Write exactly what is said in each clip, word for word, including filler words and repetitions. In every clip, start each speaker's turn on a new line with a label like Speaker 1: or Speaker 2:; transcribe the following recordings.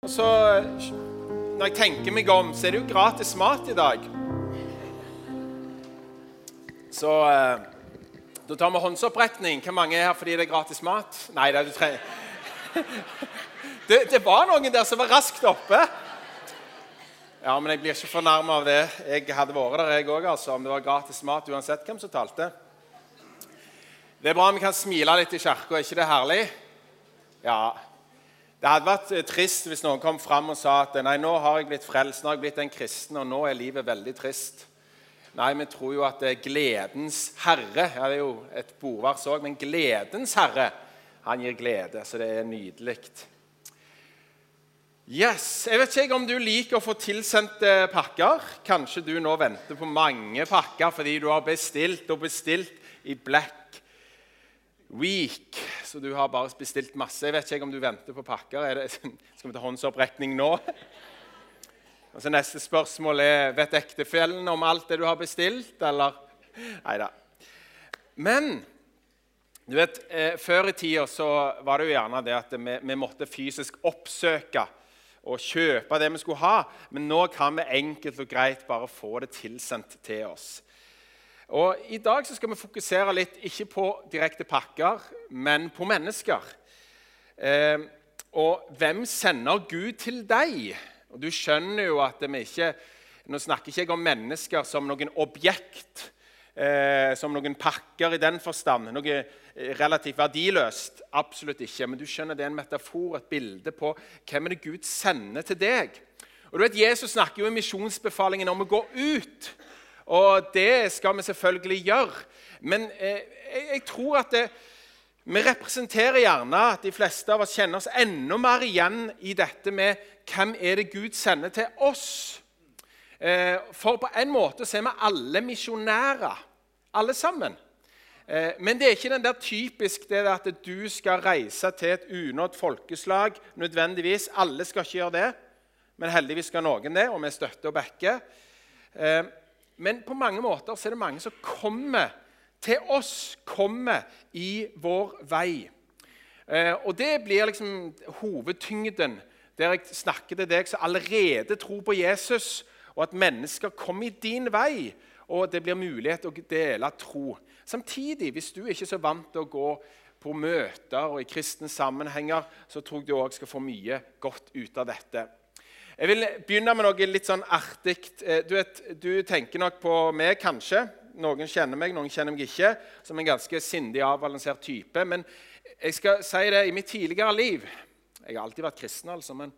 Speaker 1: så når jeg tenker meg om, så er det jo gratis mat i dag. Så eh, da tar vi håndsopprekning. Hvor mange er her fordi det er gratis mat? Nei, det er du trenger. det, det var noen der som var raskt oppe. Ja, men jeg blir ikke fornærmet av det. Jeg hadde vært der jeg også, altså, om det var gratis mat, uansett hvem som talte. Det er bra om vi kan smile litt i kirken, er ikke det herlig? Ja. Det hadde vært trist hvis noen kom frem og sa at nei, nå har jeg blitt frelst, nå har jeg blitt en kristen, og nå er livet veldig trist. Nei, vi tror jo at det er gledens herre, ja, det er jo et bordvers også, men gledens herre, han gir glede, så det er nydelig. Yes, jeg vet ikke om du liker å få tilsendt pakker. Kanskje du nå venter på mange pakker fordi du har bestilt og bestilt i Black Week, så du har bare bestilt masse. Jeg vet ikke om du venter på pakker. Er det, skal vi ta håndsopprekning nå? Og så neste spørsmål er, vet ektefellen om alt det du har bestilt, eller? Neida. Men, du vet, eh, før i tiden så var det jo gjerne det at vi, vi måtte fysisk oppsøke og kjøpe det vi skulle ha, men nå kan vi enkelt og greit bare få det tilsendt til oss. Og I dag så skal vi fokusere litt, ikke på direkte pakker, men på mennesker. Eh, og hvem sender Gud til deg? Og du skjønner jo at vi ikke, nå snakker ikke jeg om mennesker som noen objekt, eh, som noen pakker i den forstand, noe relativt verdiløst, absolutt ikke. Men du skjønner det er en metafor, et bilde på hvem er det Gud sender til deg. Og du vet, Jesus snakker jo i misjonsbefalingen om å gå ut, og det skal vi selvfølgelig gjøre. Men eh, jeg, jeg tror at det, vi representerer gjerne at de fleste av oss kjenner oss enda mer igjen i dette med hvem er det Gud sender til oss. Eh, for på en måte så er vi alle misjonærer, alle sammen. Eh, men det er ikke den der typisk det at du skal reise til et unådd folkeslag, nødvendigvis. Alle skal ikke gjøre det, men heldigvis skal noen det, og vi støtter og backer. Eh, Men på mange måter så er det mange som kommer til oss, kommer i vår vei. Eh, og det blir liksom hovedtyngden, der jeg snakker til deg som allerede tror på Jesus, og at mennesker kommer i din vei, og det blir mulighet å dele tro. Samtidig, hvis du ikke er så vant til å gå på møter og i kristne sammenhenger, så tror jeg du også skal få mye godt ut av dette. Jeg vil begynne med noe litt sånn artig. Du, vet, du tenker nok på meg, kanskje. Noen kjenner meg, noen kjenner meg ikke, som en ganske sindig, avbalansert type. Men jeg skal si det i mitt tidligere liv. Jeg har alltid vært kristen, altså, men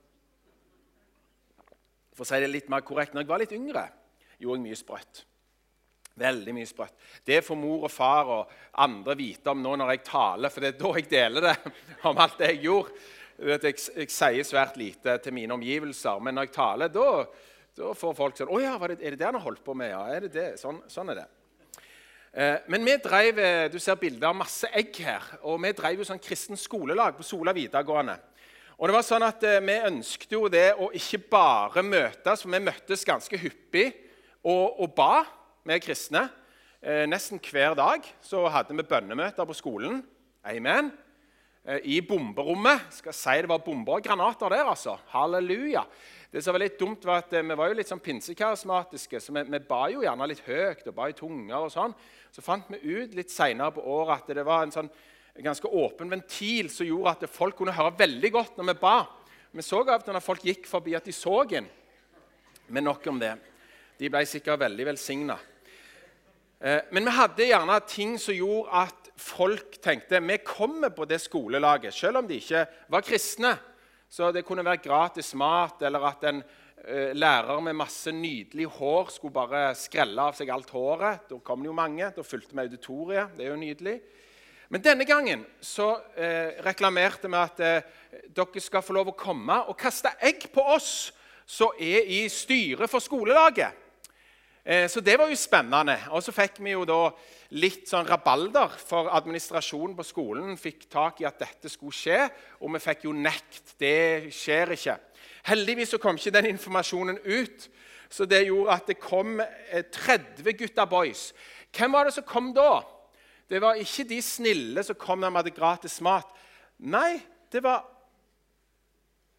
Speaker 1: for å si det litt mer korrekt, når jeg var litt yngre, gjorde jeg mye sprøtt. Veldig mye sprøtt. Det får mor og far og andre vite om nå når jeg taler, for det er da jeg deler det om alt det jeg gjorde. Jeg, jeg sier svært lite til mine omgivelser, men når jeg taler, da, da får folk sånn, «Åja, er det det han har holdt på med?» Ja, er det det? Sånn, sånn er det. Eh, men vi drev, du ser bilder av masse egg her, og vi drev jo sånn kristen skolelag på Sola videregående. Og det var sånn at eh, vi ønsket jo det å ikke bare møtes, for vi møttes ganske hyppig og, og ba med kristne. Eh, nesten hver dag så hadde vi bønnemøter på skolen. Amen. I bomberommet, skal jeg si det var bomber og granater der, altså. Halleluja. Det som var litt dumt var at vi var jo litt sånn pinsekarismatiske, så vi, vi ba jo gjerne litt høyt og ba i tunger og sånn. Så fant vi ut litt senere på året at det var en sånn ganske åpen ventil som gjorde at folk kunne høre veldig godt når vi ba. Vi så av når folk gikk forbi at de så inn. Men nok om det. De ble sikkert veldig velsignet. Men vi hadde gjerne ting som gjorde at folk tenkte, vi kommer på det skolelaget, selv om de ikke var kristne. Så det kunne være gratis mat, eller at en eh, lærer med masse nydelig hår skulle bare skrelle av seg alt håret. Da kom det jo mange, da fulgte vi auditoriet, det er jo nydelig. Men denne gangen så eh, reklamerte vi at eh, dere skal få lov å komme og kaste egg på oss, så er i styret for skolelaget. Så det var jo spennende, og så fikk vi jo da litt sånn rabalder, for administrasjonen på skolen fikk tak i at dette skulle skje, og vi fikk jo nekt, det skjer ikke. Heldigvis så kom ikke den informasjonen ut, så det gjorde at det kom tretti gutta boys. Hvem var det som kom da? Det var ikke de snille som kom når de hadde gratis mat. Nei, det var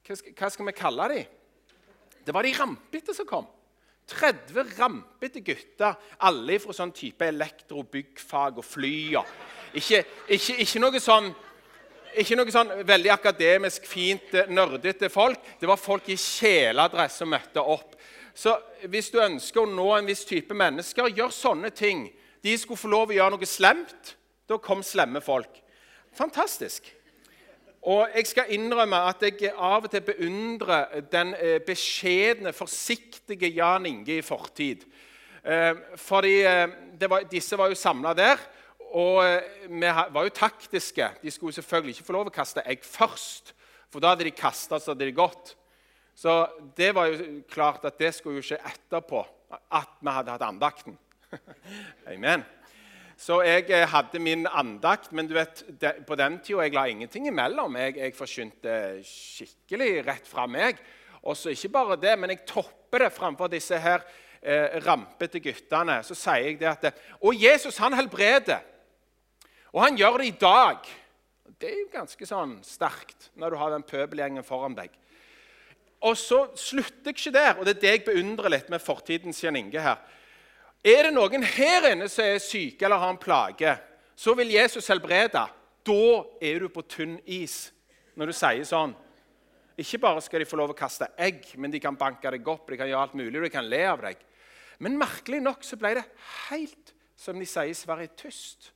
Speaker 1: hva skal, hva skal vi kalle de? Det var de rampete som kom. tretti rampete gutter, alle fra sånn type elektro, byggfag og fly. Og ikke, ikke, ikke, noe sånn, ikke noe sånn veldig akademisk, fint, nerdete folk. Det var folk i kjeledress som møtte opp. Så hvis du ønsker å nå en viss type mennesker, gjør sånne ting. De skulle få lov å gjøre noe slemt. Da kom slemme folk. Fantastisk. Og jeg skal innrømme at jeg av og til beundrer den beskjedne, forsiktige Jan Inge i fortid. Fordi det var, disse var jo samlet der, og vi var jo taktiske. De skulle selvfølgelig ikke få lov å kaste egg først, for da hadde de kastet så hadde de gått. Så det var jo klart at det skulle jo ikke etterpå, at vi hadde hatt andakten. Amen. Så jeg hadde min andakt, men du vet, det, på den tiden jeg la ingenting imellom. Jeg, jeg forsynte skikkelig rett fra meg. Og så ikke bare det, men jeg topper det framfor disse her eh, rampete guttene. Så sier jeg det at, og Jesus han helbreder, og han gjør det i dag. Det er jo ganske sånn sterkt når du har den pøbelgjengen foran deg. Og så slutter jeg ikke der, og det er det jeg beundrer litt med fortidens Jan Inge her. Er det noen her inne som er syke eller har en plage, så vil Jesus helbrede. Da er du på tynn is når du sier sånn. Ikke bare skal de få lov å kaste egg, men de kan banke deg opp, de kan gjøre alt mulig, og de kan le av deg. Men merkelig nok så ble det helt, som de sier, Sverre, tyst.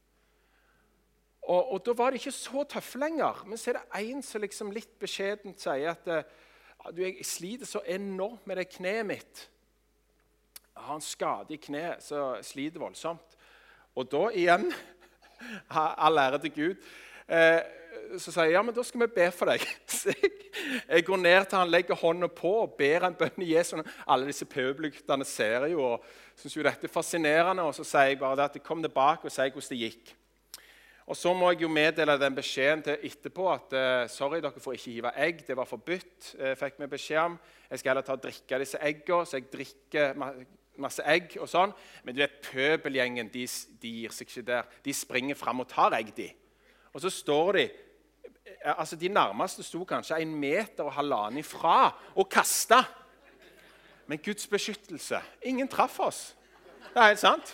Speaker 1: Og, og da var det ikke så tøffe lenger. Men så er det en som liksom litt beskjedent sier at du, jeg sliter så enormt med det kneet mitt. Jeg har en skade i kneet, så jeg sliter voldsomt. Og da igjen, all ære til Gud, eh, så sier jeg, ja, men da skal vi be for deg. Så jeg, jeg går ned til han, legger hånden på og ber en bønn i Jesu. Alle disse pøbelguttene ser jo, og synes jo dette er fascinerende, og så sier jeg bare det at jeg kom tilbake og sier hvordan det gikk. Og så må jeg jo meddele den beskjeden til etterpå at uh, sorry, dere får ikke hive egg, det var forbudt, uh, fikk vi beskjed om. Jeg skal heller ta og drikke disse eggene, så jeg drikker masse egg og sånn. Men du vet, pøbelgjengen, de, de gir seg ikke der. De springer frem og tar egg, de. Og så står de, altså de nærmeste sto kanskje en meter og halvannen ifra og kastet. Men Guds beskyttelse, ingen traff oss. Det er helt sant.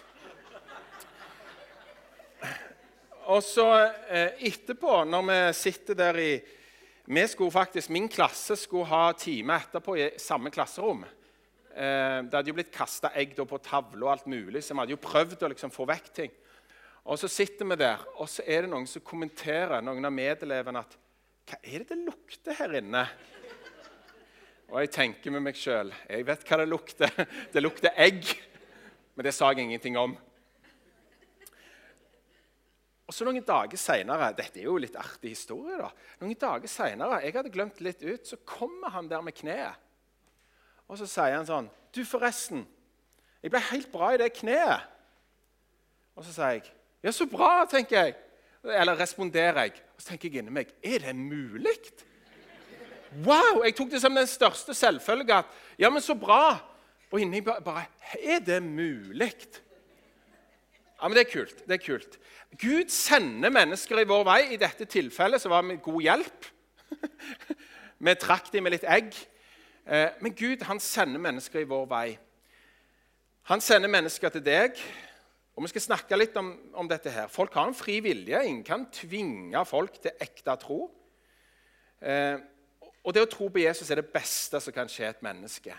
Speaker 1: Og så eh, etterpå, når vi sitter der i, vi skulle faktisk, min klasse skulle ha time etterpå i samme klasserom. Eh, det hadde jo blitt kastet egg på tavle og alt mulig, så vi hadde jo prøvd å liksom få vekk ting. Og så sitter vi der, og så er det noen som kommenterer, noen av medelevene, at hva er det det lukter her inne? Og jeg tenker med meg selv, jeg vet hva det lukter. Det lukter egg, men det sa jeg ingenting om. Og så noen dager senere, dette er jo litt artig historie da, noen dager senere, jeg hadde glemt litt ut, så kommer han der med kneet. Og så sier han sånn, du forresten, jeg ble helt bra i det kneet. Og så sier jeg, ja så bra, tenker jeg. Eller responderer jeg. Og så tenker jeg inni meg, er det mulig? Wow, jeg tok det som den største selvfølge at, ja men så bra. Og inni bare, er det mulig? Ja, men det er kult, det er kult. Gud sender mennesker i vår vei. I dette tilfellet så var vi god hjelp. Vi trakk dem med litt egg. Men Gud, han sender mennesker i vår vei. Han sender mennesker til deg. Og vi skal snakke litt om, om dette her. Folk har en fri vilje. Ingen kan tvinge folk til ekte tro. Eh, og det å tro på Jesus er det beste som kan skje et menneske.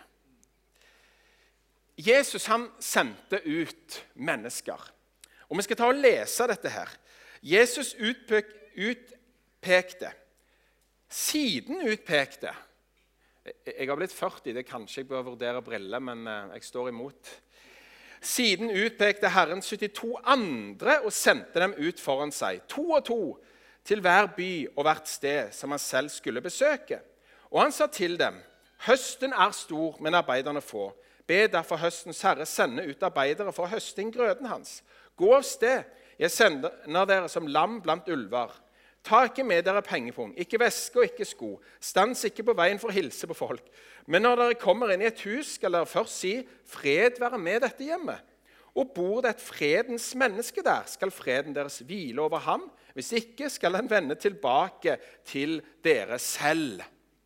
Speaker 1: Jesus, han sendte ut mennesker. Og vi skal ta og lese dette her. Jesus utpek, utpekte. Siden utpekte. Jeg har blitt førti, det kanskje jeg bør vurdere briller, men jeg står imot. Siden utpekte Herren syttito andre og sendte dem ut foran seg, to og to, til hver by og hvert sted som han selv skulle besøke. Og han sa til dem, høsten er stor, men arbeiderne få. Be derfor høstens Herre sende ut arbeidere for å høste inn grøden hans. Gå av sted, jeg sender dere som lam blant ulver. Ta ikke med dere pengepung, ikke veske og ikke sko. Stans ikke på veien for å hilse på folk. Men når dere kommer inn i et hus, skal dere først si, fred være med dette hjemmet. Og bor det et fredens menneske der, skal freden deres hvile over ham. Hvis ikke, skal han vende tilbake til dere selv.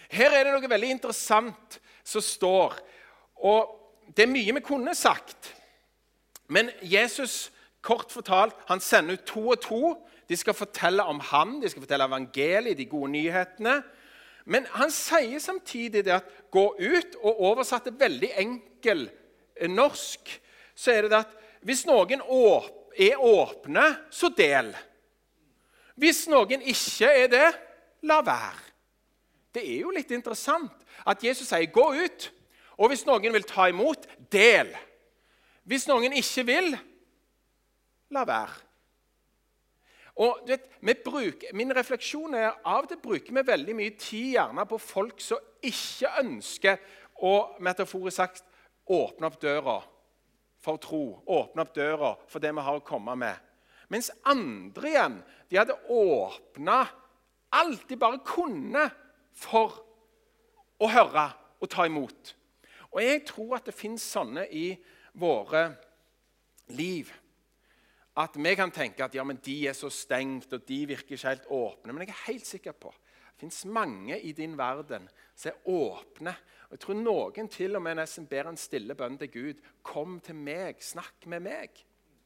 Speaker 1: Her er det noe veldig interessant som står, og det er mye vi kunne sagt. Men Jesus, kort fortalt, han sender ut to og to. De skal fortelle om ham, de skal fortelle evangeliet, de gode nyhetene. Men han sier samtidig det at gå ut, og oversatt det veldig enkel norsk, så er det det at hvis noen er åpne, så del. Hvis noen ikke er det, la være. Det er jo litt interessant at Jesus sier gå ut, og hvis noen vil ta imot, del. Hvis noen ikke vil, la være. Og du vet, vi bruker, min refleksjon er av det bruker vi veldig mye tid gjerne på folk som ikke ønsker å, metaforisk sagt, åpne opp døra for tro, åpne opp døra for det vi har å komme med. Mens andre igjen, de hadde åpnet alt de bare kunne for å høre og ta imot. Og jeg tror at det finnes sånne i våre liv, at vi kan tenke at ja, men de er så stengt, og de virker ikke helt åpne. Men jeg er helt sikker på at det finnes mange i din verden som er åpne. Og jeg tror noen til og med nesten ber en stille bønn til Gud. Kom til meg, snakk med meg.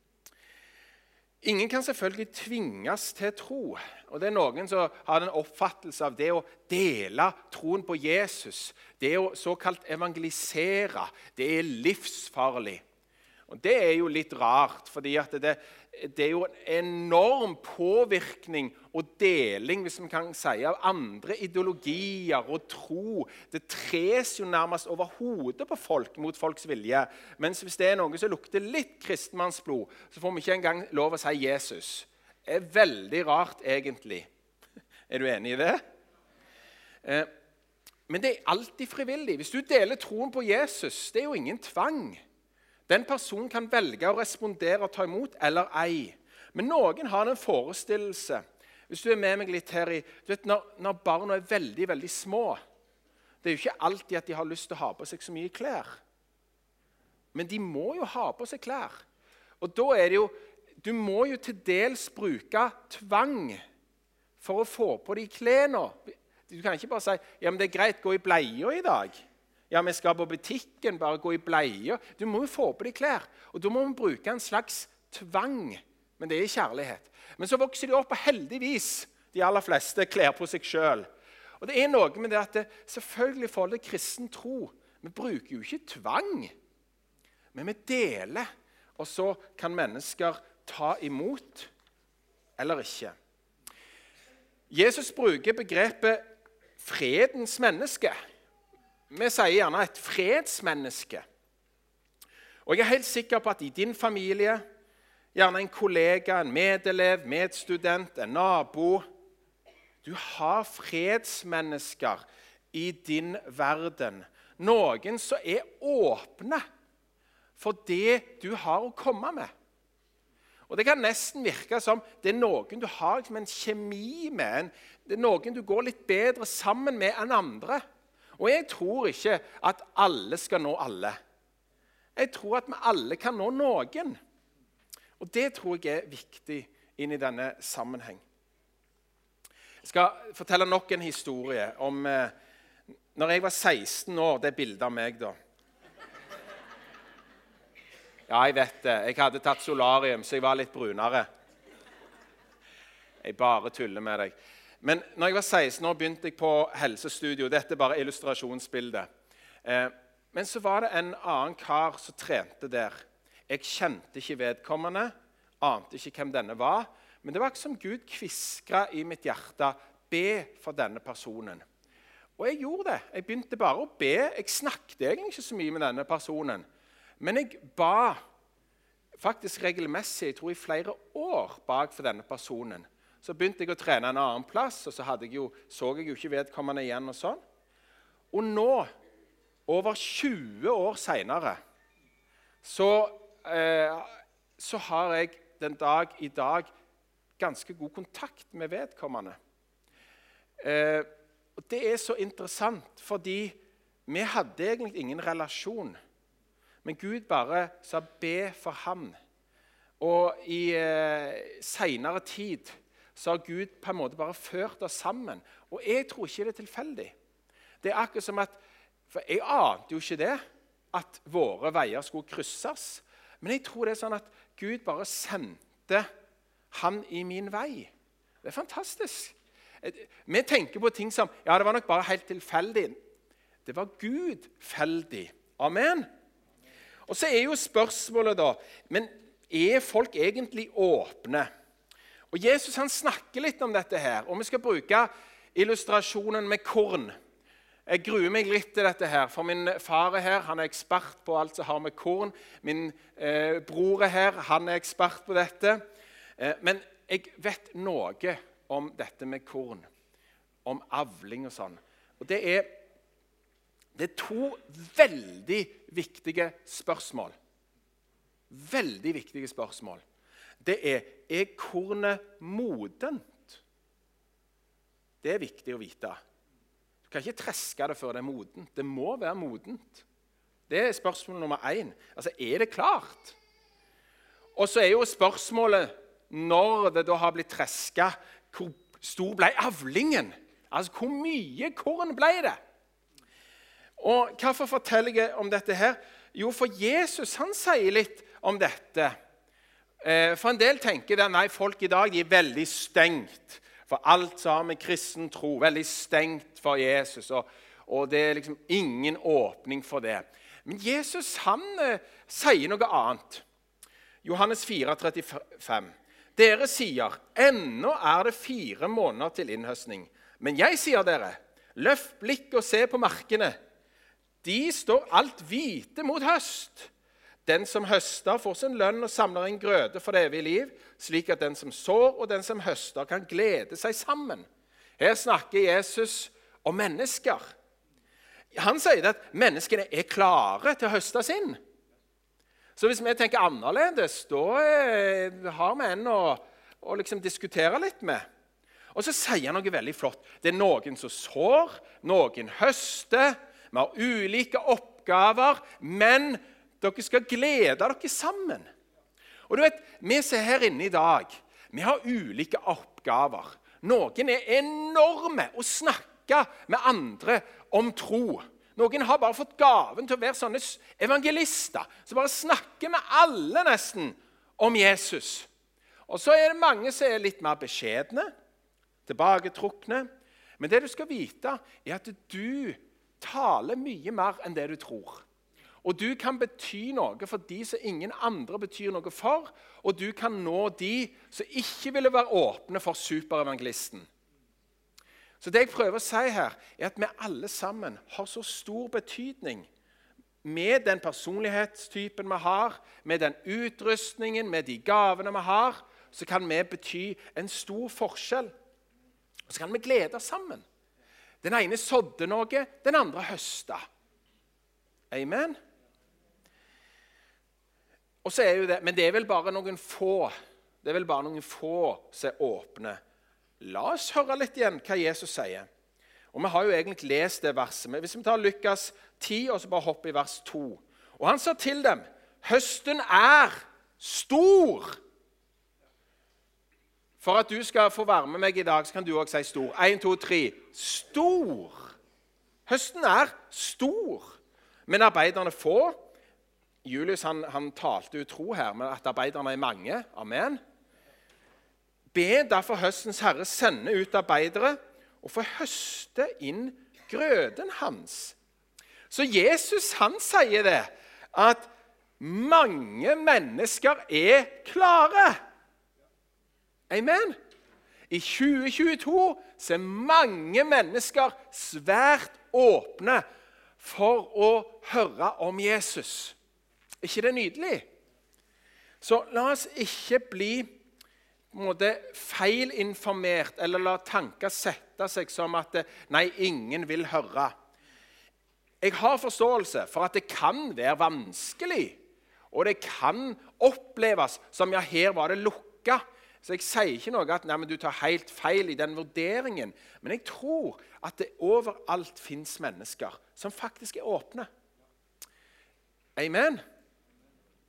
Speaker 1: Ingen kan selvfølgelig tvinges til tro. Og det er noen som har en oppfattelse av det å dele troen på Jesus. Det å såkalt evangelisere, det er livsfarlig. Og det er jo litt rart, fordi at det, det er jo en enorm påvirkning og deling, hvis man kan si, av andre ideologier og tro. Det tres jo nærmest over hodet på folk mot folks vilje. Mens hvis det er noe som lukter litt kristenmannsblod, så får vi ikke engang lov å si Jesus. Det er veldig rart, egentlig. Er du enig i det? Men det er alltid frivillig. Hvis du deler troen på Jesus, det er jo ingen tvang. Den personen kan velge å respondere og ta imot eller ei. Men noen har en forestillelse. Hvis du er med meg litt her i, du vet, når, når barna er veldig, veldig små, det er jo ikke alltid at de har lyst til å ha på seg så mye klær. Men de må jo ha på seg klær. Og da er det jo, du må jo til dels bruke tvang for å få på de klærne. Du kan ikke bare si, ja, men det er greit, gå i bleia i dag. Ja, vi skal på butikken, bare gå i bleia. Du må jo få på de klær. Og da må vi bruke en slags tvang. Men det er kjærlighet. Men så vokser de opp, og heldigvis, de aller fleste klær på seg selv. Og det er noe med det at det, selvfølgelig for det kristen tro, vi bruker jo ikke tvang. Men vi deler, og så kan mennesker ta imot eller ikke. Jesus bruker begrepet fredens menneske. Vi sier gjerne et fredsmenneske. Og jeg er helt sikker på at i din familie, gjerne en kollega, en medelev, medstudent, en nabo, du har fredsmennesker i din verden. Noen som er åpne for det du har å komme med. Og det kan nesten virke som det er noen du har liksom en kjemi med, en, det er noen du går litt bedre sammen med enn andre. Og jeg tror ikke at alle skal nå alle. Jeg tror at vi alle kan nå noen. Og det tror jeg er viktig inn i denne sammenheng. Jeg skal fortelle nok en historie om eh, når jeg var seksten år, det bildet av meg da. Ja, jeg vet det. Jeg hadde tatt solarium, så jeg var litt brunere. Jeg bare tuller med deg. Men når jeg var seksten år, begynte jeg på helsestudio. Dette er bare illustrasjonsbildet. Eh, men så var det en annen kar som trente der. Jeg kjente ikke vedkommende, ante ikke hvem denne var. Men det var ikke som Gud kviskret i mitt hjerte, be for denne personen. Og jeg gjorde det. Jeg begynte bare å be. Jeg snakket egentlig ikke så mye med denne personen. Men jeg ba faktisk regelmessig, jeg tror i flere år, bak for denne personen. Så begynte jeg å trene en annen plass, og så hadde jeg jo, så jeg jo ikke vedkommende igjen og sånn. Og nå, over tjue år senere, så, eh, så har jeg den dag i dag ganske god kontakt med vedkommende. Eh, og det er så interessant, fordi vi hadde egentlig ingen relasjon. Men Gud bare sa be for ham. Og i eh, senere tid så har Gud på en måte bare ført oss sammen. Og jeg tror ikke det er tilfeldig. Det er akkurat som at, for jeg ante jo ikke det, at våre veier skulle krysses. Men jeg tror det er sånn at Gud bare sendte han i min vei. Det er fantastisk. Vi tenker på ting som, ja, det var nok bare helt tilfeldig. Det var gudfeldig. Amen. Og så er jo spørsmålet da, men er folk egentlig åpne? Og Jesus han snakker litt om dette her, og vi skal bruke illustrasjonen med korn. Jeg gruer meg litt til dette her, for min far er her, han er ekspert på alt som har med korn. Min eh, bror er her, han er ekspert på dette. Eh, men jeg vet noe om dette med korn, om avling og sånn. Og det er, det er to veldig viktige spørsmål. Veldig viktige spørsmål. Det er, er kornet modent? Det er viktig å vite. Du kan ikke treske det før det er modent. Det må være modent. Det er spørsmål nummer én. Altså, er det klart? Og så er jo spørsmålet, når det da har blitt tresket, hvor stor ble avlingen? Altså, hvor mye korn ble det? Og hvorfor forteller jeg om dette her? Jo, for Jesus, han sier litt om dette. For en del tenker at nei, folk i dag de er veldig stengt for alt som har med kristen tro, veldig stengt for Jesus, og, og det er liksom ingen åpning for det. Men Jesus, han eh, sier noe annet. Johannes fire, trettifem. Dere sier, ennå er det fire måneder til innhøstning. Men jeg sier dere, løft blikk og se på markene. De står alt hvite mot høst. Den som høster får sin lønn og samler en grøde for det evige liv, slik at den som sår og den som høster kan glede seg sammen. Her snakker Jesus om mennesker. Han sier at menneskene er klare til å høste sin. Så hvis vi tenker annerledes, da har vi en å, å liksom diskutere litt med. Og så sier han noe veldig flott. Det er noen som sår, noen høster, vi har ulike oppgaver, men dere skal glede dere sammen. Og du vet, vi som er her inne i dag, vi har ulike oppgaver. Noen er enorme å snakke med andre om tro. Noen har bare fått gaven til å være sånne evangelister, som bare snakker med alle nesten om Jesus. Og så er det mange som er litt mer beskjedne, tilbaketrukne. Men det du skal vite, er at du taler mye mer enn det du tror. Og du kan bety noe for de som ingen andre betyr noe for, og du kan nå de som ikke ville være åpne for superevangelisten. Så det jeg prøver å si her, er at vi alle sammen har så stor betydning med den personlighetstypen vi har, med den utrustningen, med de gavene vi har, så kan vi bety en stor forskjell. Og så kan vi glede oss sammen. Den ene sådde noe, den andre høsta. Amen. Og så er jo det, men det er vel bare noen få, det er vel bare noen få som er åpne. La oss høre litt igjen hva Jesus sier. Og vi har jo egentlig lest det verset. Men hvis vi tar Lukas ti, og så bare hopper i vers to. Og han sa til dem, høsten er stor. For at du skal få være med meg i dag, så kan du også si stor. En, to, tre. Stor. Høsten er stor. Men arbeiderne få. Julius han, han talte utro her, men at arbeiderne er mange. Amen. Be derfor høstens herre sende ut arbeidere og få høste inn grøden hans. Så Jesus han sier det, at mange mennesker er klare. Amen. I tjue tjueto så er mange mennesker svært åpne for å høre om Jesus. Er ikke det nydelig? Så la oss ikke bli på en måte feilinformert, eller la tanker sette seg som at nei, ingen vil høre. Jeg har forståelse for at det kan være vanskelig, og det kan oppleves som ja, her var det lukka. Så jeg sier ikke noe at nei, men du tar helt feil i den vurderingen, men jeg tror at det overalt finnes mennesker som faktisk er åpne. Amen.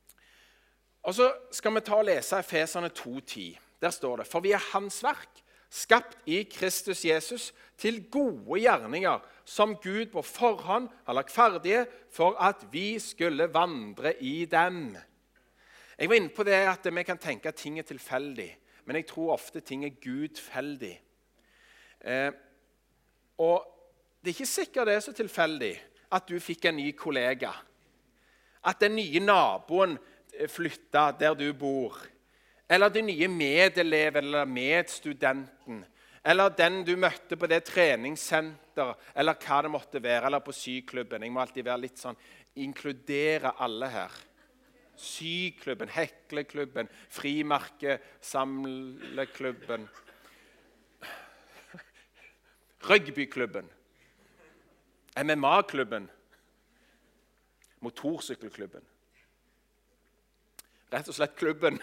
Speaker 1: Og så skal vi ta og lese Efeserne to ti. Der står det, for vi er hans verk, skapt i Kristus Jesus til gode gjerninger, som Gud på forhånd har lagt ferdige for at vi skulle vandre i dem. Jeg var inne på det at vi kan tenke at ting er tilfeldig, men jeg tror ofte ting er gudfeldig. Eh, og det er ikke sikkert det er så tilfeldig at du fikk en ny kollega, at den nye naboen flyttet der du bor, eller den nye medeleven eller medstudenten, eller den du møtte på det treningssenter, eller hva det måtte være, eller på syklubben. Jeg må alltid være litt sånn, inkludere alle her. Syklubben, hekleklubben, frimerkesamleklubben, rugbyklubben, M M A-klubben, motorsykkelklubben. Rett og slett klubben.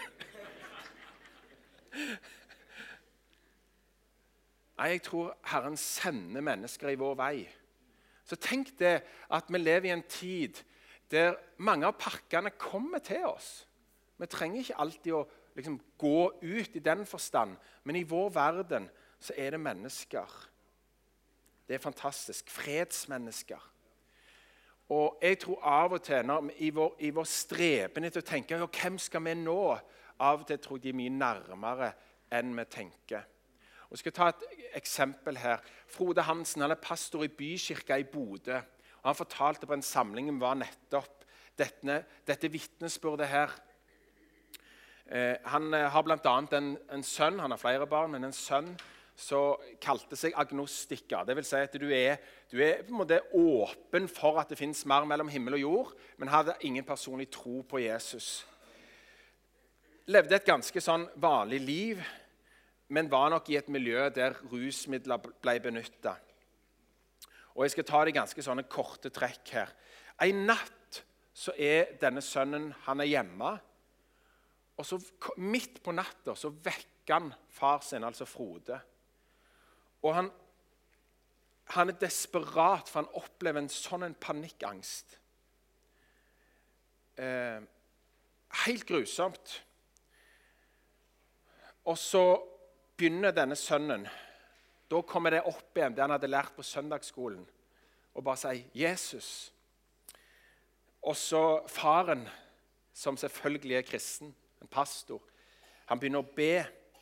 Speaker 1: Nei, jeg tror Herren sender mennesker i vår vei. Så tenk det at vi lever i en tid der mange av pakkene kommer til oss. Vi trenger ikke alltid å liksom, gå ut i den forstand, men i vår verden så er det mennesker. Det er fantastisk. Fredsmennesker. Og jeg tror av og til, når, i, vår, i vår streben etter å tenke ja, hvem skal vi nå? Av og til tror jeg de er mye nærmere enn vi tenker. Og jeg skal ta et eksempel her. Frode Hansen, han er pastor i Bykirka i Bodø. Og han fortalte på en samling om var nettopp dette, dette vittnesbyrdet her. Eh, han har blant annet en, en sønn, han har flere barn, men en sønn som kalte seg agnostiker. Det vil si at du er, du er på en måte åpen for at det finnes mer mellom himmel og jord, men hadde ingen personlig tro på Jesus. Levde et ganske sånn vanlig liv, men var nok i et miljø der rusmidler ble benyttet. Og jeg skal ta det ganske sånne korte trekk her. En natt så er denne sønnen, han er hjemme, og så midt på natta så vekker han far sin, altså Frode. Og han, han er desperat, for han opplever en sånn en panikkangst. Eh, helt grusomt. Og så begynner denne sønnen, da kommer det opp igjen, det han hadde lært på søndagsskolen, og bare sier, Jesus. Og så faren, som selvfølgelig er kristen, en pastor, han begynner å be.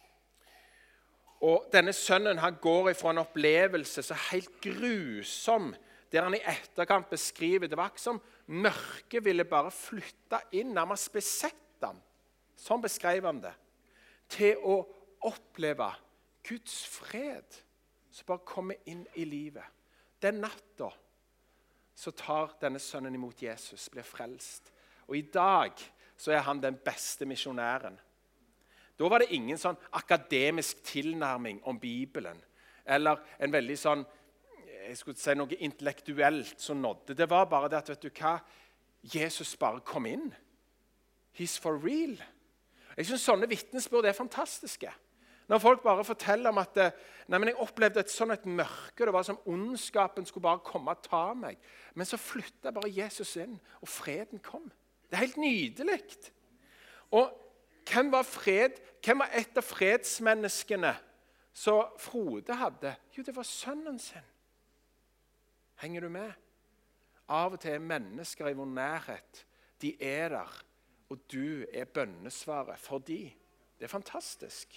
Speaker 1: Og denne sønnen, han går ifra en opplevelse så helt grusom, der han i etterkant beskriver, det var ikke som mørket ville bare flytte inn, nærmest besette ham. Sånn beskrev han det. Til å oppleve Guds fred, som bare kommer inn i livet. Den natta så tar denne sønnen imot Jesus, blir frelst. Og i dag så er han den beste misjonæren. Da var det ingen sånn akademisk tilnærming om Bibelen, eller en veldig sånn, jeg skulle si noe intellektuelt som nådde. Det var bare det at, vet du hva, Jesus bare kom inn. He's for real. Jeg synes sånne vittnesbyrd er fantastiske. Når folk bare forteller om at nei, men jeg opplevde et sånn et mørke, det var som ondskapen skulle bare komme og ta meg. Men så flyttet bare Jesus inn, og freden kom. Det er helt nydelig. Og hvem var fred? Hvem var et av fredsmenneskene som Frode hadde? Jo, det var sønnen sin. Henger du med? Av og til er mennesker i vår nærhet. De er der, og du er bønnesvaret for de. Det er fantastisk.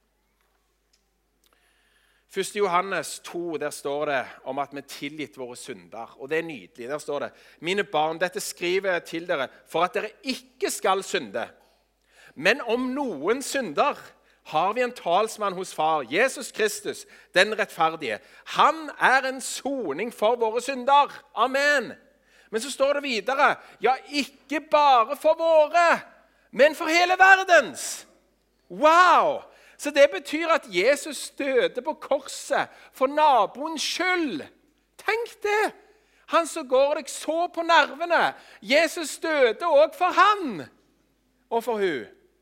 Speaker 1: første Johannes to, der står det om at vi er tilgitt våre synder. Og det er nydelig. Der står det, mine barn, dette skriver jeg til dere for at dere ikke skal synde. Men om noen synder, har vi en talsmann hos far, Jesus Kristus, den rettferdige. Han er en soning for våre synder. Amen. Men så står det videre, ja, ikke bare for våre, men for hele verdens. Wow! Så det betyr at Jesus døde på korset for naboens skyld. Tenk det! Han som går deg så på nervene. Jesus døde også for han og for hun.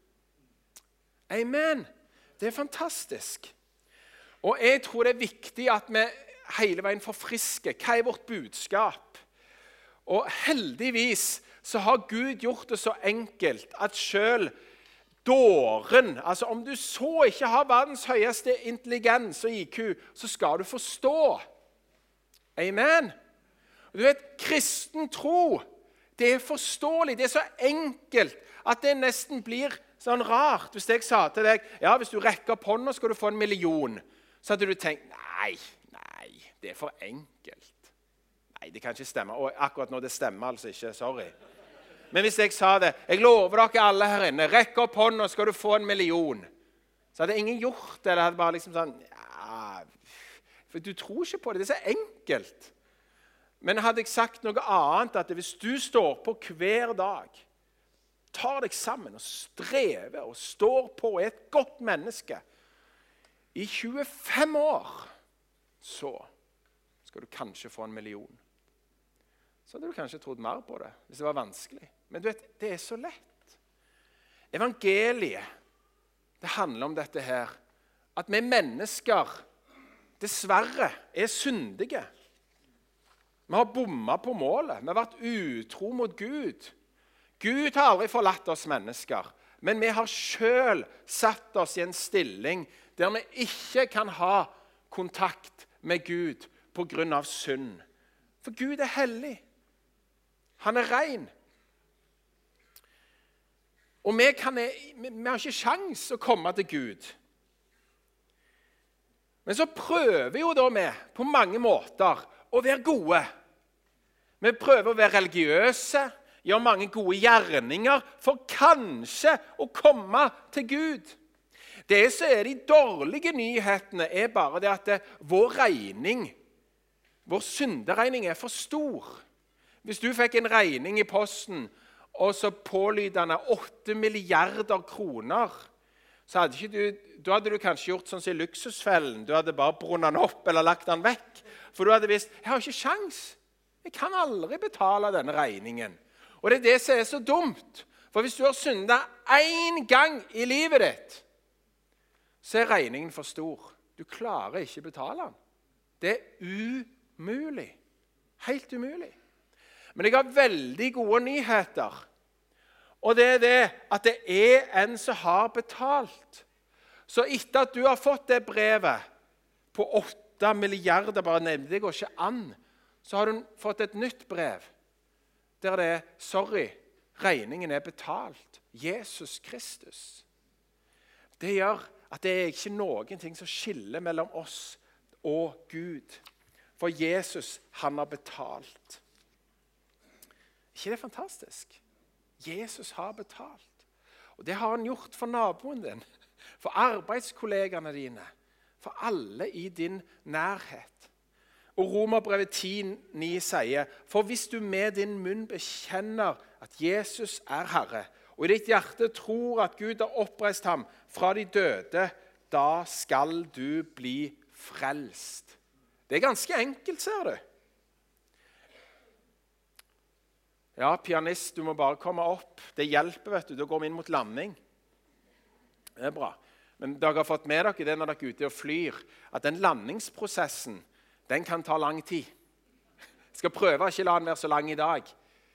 Speaker 1: Amen. Det er fantastisk. Og jeg tror det er viktig at vi hele veien forfrisker. Hva er vårt budskap? Og heldigvis så har Gud gjort det så enkelt at selv dåren. Altså, om du så ikke har verdens høyeste intelligens og I Q, så skal du forstå. Amen. Og du vet, kristen tro, det er forståelig. Det er så enkelt at det nesten blir sånn rart. Hvis jeg sa til deg, ja, hvis du rekker opp hånda, skal du få en million. Så hadde du tenkt, nei, nei, det er for enkelt. Nei, det kan ikke stemme. Og akkurat nå det stemmer altså ikke, sorry. Men hvis jeg sa det, jeg lover dere alle her inne, rekk opp hånden, skal du få en million. Så hadde ingen gjort det. Det hadde bare liksom sånn, ja, for du tror ikke på det. Det er så enkelt. Men hadde jeg sagt noe annet, at hvis du står på hver dag, tar deg sammen og strever og står på og er et godt menneske, i tjuefem år, så skal du kanskje få en million. Så hadde du kanskje trodd mer på det, hvis det var vanskelig. Men du vet, det er så lett. Evangeliet, det handler om dette her, at vi mennesker, dessverre, er syndige. Vi har bommet på målet, vi har vært utro mot Gud. Gud har aldri forlatt oss mennesker, men vi har selv satt oss i en stilling der vi ikke kan ha kontakt med Gud på grunn av synd. For Gud er hellig. Han er ren. Og vi, kan, vi, vi har ikke sjans å komme til Gud. Men så prøver jo da vi på mange måter å være gode. Vi prøver å være religiøse, gjøre mange gode gjerninger for kanskje å komme til Gud. Det som er de dårlige nyhetene er bare det at det, vår regning, vår synderegning er for stor. Hvis du fikk en regning i posten, og så pålydende åtte milliarder kroner, så hadde ikke du, da hadde du kanskje gjort sånn som i luksusfellen. Du hadde bare brunnet den opp eller lagt den vekk. For du hadde visst, jeg har ikke sjans. Jeg kan aldri betale denne regningen. Og det er det som er så dumt. For hvis du har syndet en gang i livet ditt, så er regningen for stor. Du klarer ikke betale den. Det er umulig. Helt umulig. Men jeg har veldig gode nyheter. Og det er det at det er en som har betalt. Så etter at du har fått det brevet på åtte milliarder, bare nevnte det går ikke an, så har du fått et nytt brev der det er, sorry, regningen er betalt. Jesus Kristus. Det gjør at det er ikke noen ting som skiller mellom oss og Gud. For Jesus, han har betalt. Ikke det er fantastisk? Jesus har betalt. Og det har han gjort for naboen din, for arbeidskollegene dine, for alle i din nærhet. Og Romerbrevet ti ni sier, for hvis du med din munn bekjenner at Jesus er Herre, og i ditt hjerte tror at Gud har oppreist ham fra de døde, da skal du bli frelst. Det er ganske enkelt, ser du. Ja, pianist, du må bare komme opp. Det hjelper, vet du. Da går vi inn mot landing. Det er bra. Men dere har fått med dere det når dere er ute og flyr, at den landingsprosessen, den kan ta lang tid. Jeg skal prøve å ikke la den være så lang i dag.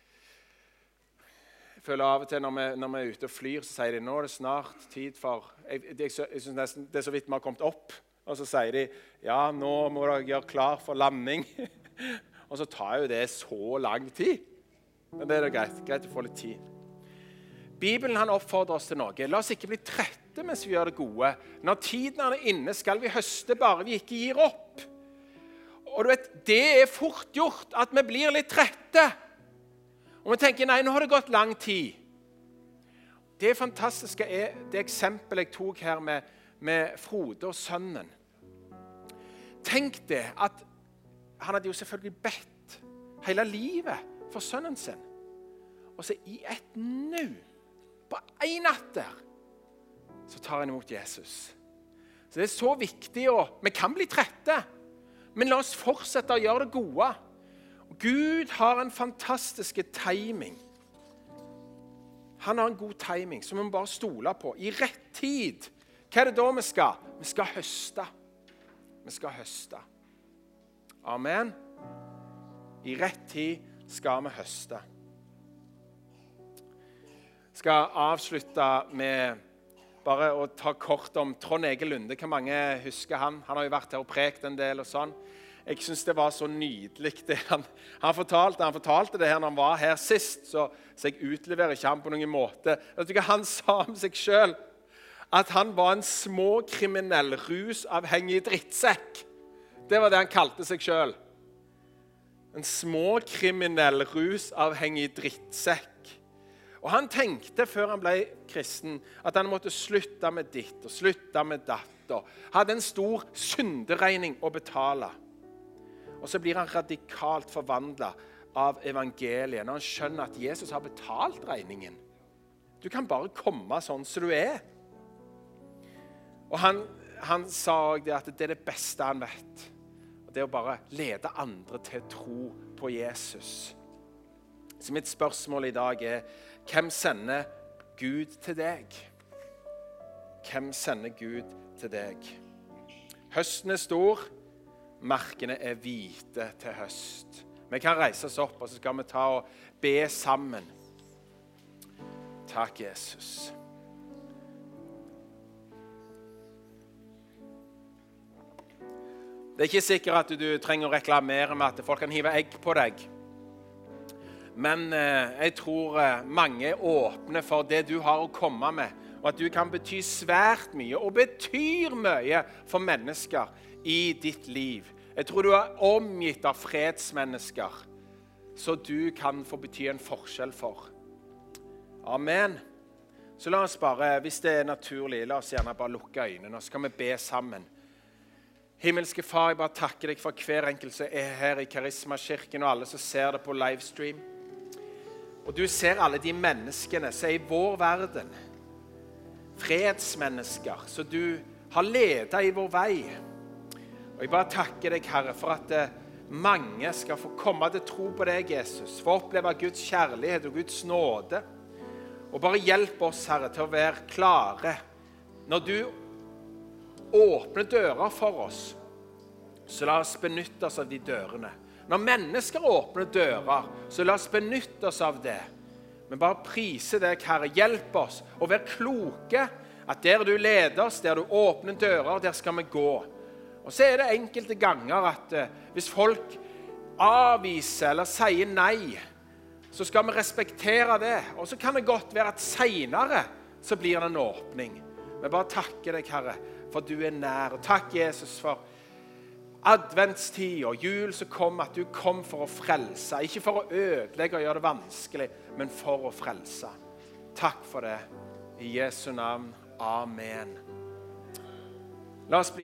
Speaker 1: Jeg føler av og til når vi, når vi er ute og flyr, så sier de, nå er det snart tid for... Jeg, jeg, jeg synes nesten det er så vidt vi har kommet opp. Og så sier de, ja, nå må dere gjøre klar for landing. Og så tar jo det så lang tid. Men det er det greit. Greit å få litt tid. Bibelen han oppfordrer oss til noe. La oss ikke bli trette mens vi gjør det gode. Når tiden er inne skal vi høste bare vi ikke gir opp. Og du vet, det er fort gjort at vi blir litt trette. Og vi tenker, nei, nå har det gått lang tid. Det fantastiske er det eksempelet jeg tok her med, med Frode og sønnen. Tenk det at han hadde jo selvfølgelig bedt hele livet for sønnen sin. Og så i et nu, på en natt der, så tar han imot Jesus. Så det er så viktig, og vi kan bli trette, men la oss fortsette å gjøre det gode. Og Gud har en fantastisk timing. Han har en god timing, som vi må bare stole på. I rett tid, hva er det da vi skal? Vi skal høste. Vi skal høste. Amen. I rett tid skal vi høste. Jeg skal avslutte med bare å ta kort om Trond Egil Lunde. Hvor mange husker han? Han har jo vært her og prekt en del og sånn. Jeg synes det var så nydelig det han, han fortalte. Han fortalte det her når han var her sist, så, så jeg utleverer ikke han på noen måte. Vet du hva han sa om seg selv? At han var en småkriminell, rusavhengig drittsekk. Det var det han kalte seg selv. En småkriminell, rusavhengig drittsekk. Og han tenkte før han ble kristen at han måtte slutte med ditt og slutte med datt. Og hadde en stor synderegning å betale. Og så blir han radikalt forvandlet av evangeliet når han skjønner at Jesus har betalt regningen. Du kan bare komme sånn som du er. Og han, han sa også det at det er det beste han vet. Og det er å bare lede andre til tro på Jesus. Så mitt spørsmål i dag er, hvem sender Gud til deg? Hvem sender Gud til deg? Høsten er stor, markene er hvite til høst. Vi kan reise oss opp, og så skal vi ta og be sammen. Takk, Jesus. Det er ikke sikkert at du trenger å reklamere med at folk kan hive egg på deg. Men eh, jeg tror eh, mange er åpne for det du har å komme med, og at du kan bety svært mye, og betyr mye for mennesker i ditt liv. Jeg tror du er omgitt av fredsmennesker, så du kan få bety en forskjell for. Amen. Så la oss bare, hvis det er naturlig, la oss gjerne bare lukke øynene, og så kan vi be sammen. Himmelske Far, jeg bare takker deg for hver enkelt som er her i Karismakirken, og alle som ser det på livestream. Og du ser alle de menneskene som er i vår verden, fredsmennesker, så du har ledet i vår vei. Og jeg bare takker deg, Herre, for at mange skal få komme til tro på deg, Jesus, få oppleve Guds kjærlighet og Guds nåde. Og bare hjelp oss, Herre, til å være klare. Når du åpner dører for oss, så la oss benytte oss av de dørene. Når mennesker åpner dører, så la oss benytte oss av det. Men bare prise deg, Herre, hjelp oss å være kloke, at der du leder oss, der du åpner dører, der skal vi gå. Og så er det enkelte ganger at eh, hvis folk avviser eller sier nei, så skal vi respektere det. Og så kan det godt være at senere så blir det en åpning. Men bare takke deg, Herre, for du er nær. Og takk, Jesus, for adventstid og jul som kom, at du kom for å frelse. Ikke for å ødelegge og gjøre det vanskelig, men for å frelse. Takk for det. I Jesu navn. Amen. La oss bli